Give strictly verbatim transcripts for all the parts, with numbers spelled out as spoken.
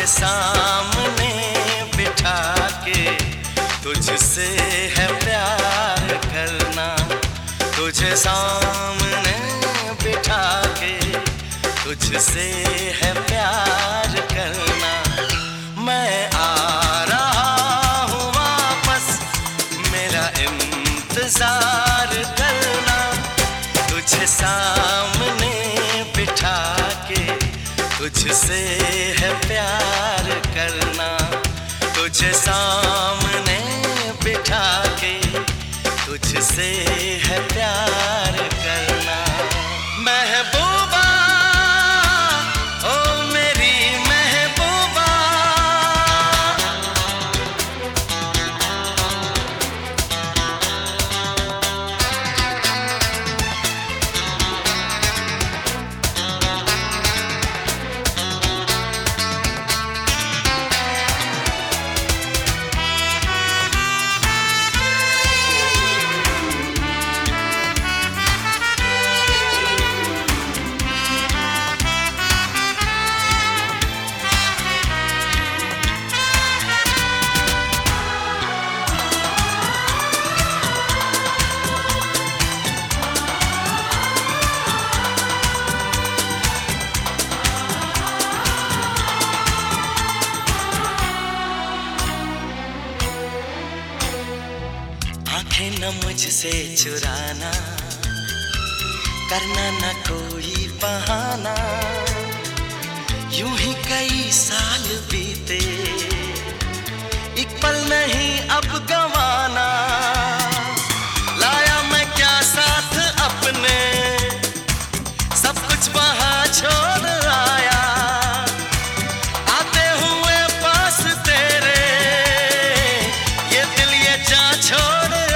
सामने बिठा के तुझसे है प्यार करना, तुझे सामने बिठा के तुझसे है प्यार करना। मैं आ रहा हूँ वापस, मेरा इंतजार करना, तुझे सामने बिठा के तुझसे है प्यार करना, तुझे सामने बिठा के तुझसे है प्यार करना। महबूबा ओ मेरी महबूबा, आंखें न मुझसे चुराना, करना न कोई बहाना, यूं ही कई साल बीते, एक पल नहीं अब गंवाना। लाया मैं क्या साथ अपने, सब कुछ वहां छोड़ आया, आते हुए पास तेरे ये दिल ये जान छोड़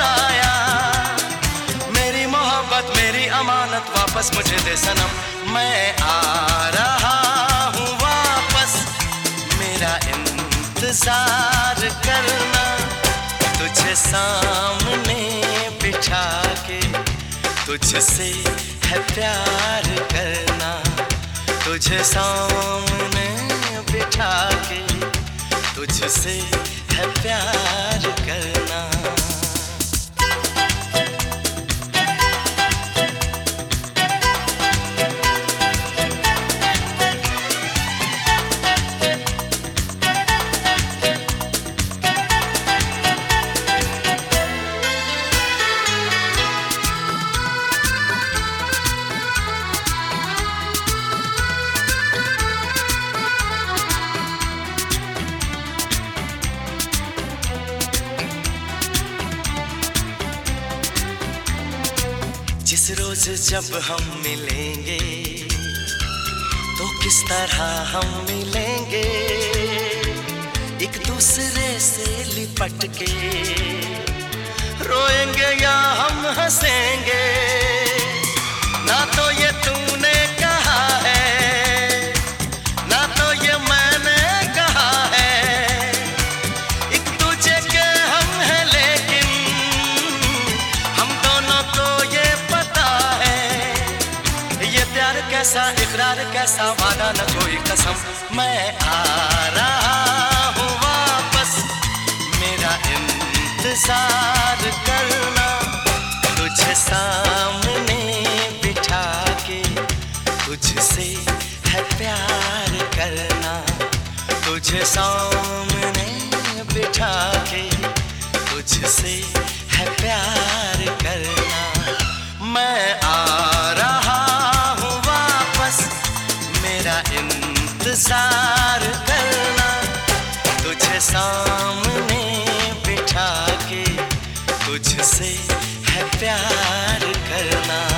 अमानत वापस मुझे दे सनम। मैं आ रहा हूँ वापस, मेरा इंतजार करना, तुझे सामने बिठा के तुझसे है प्यार करना, तुझे सामने बिठा के तुझसे है प्यार करना। जिस रोज जब हम मिलेंगे तो किस तरह हम मिलेंगे, एक दूसरे से लिपट के रोएंगे या हम हंसेंगे। ना तो ये तूने कहा है, ना तो ये मैंने कहा है, एक दूजे के हम हैं लेकिन हम दोनों को ये कैसा इकरार कैसा वादा न कोई कसम। मैं आ रहा हूँ वापस, मेरा इंतजार करना, तुझे सामने बिठा के तुझसे है प्यार करना, तुझे सामने बिठा के तुझसे है प्यार करना। मैं आ रहा इंतजार करना, तुझे सामने बिठा के तुझसे है प्यार करना।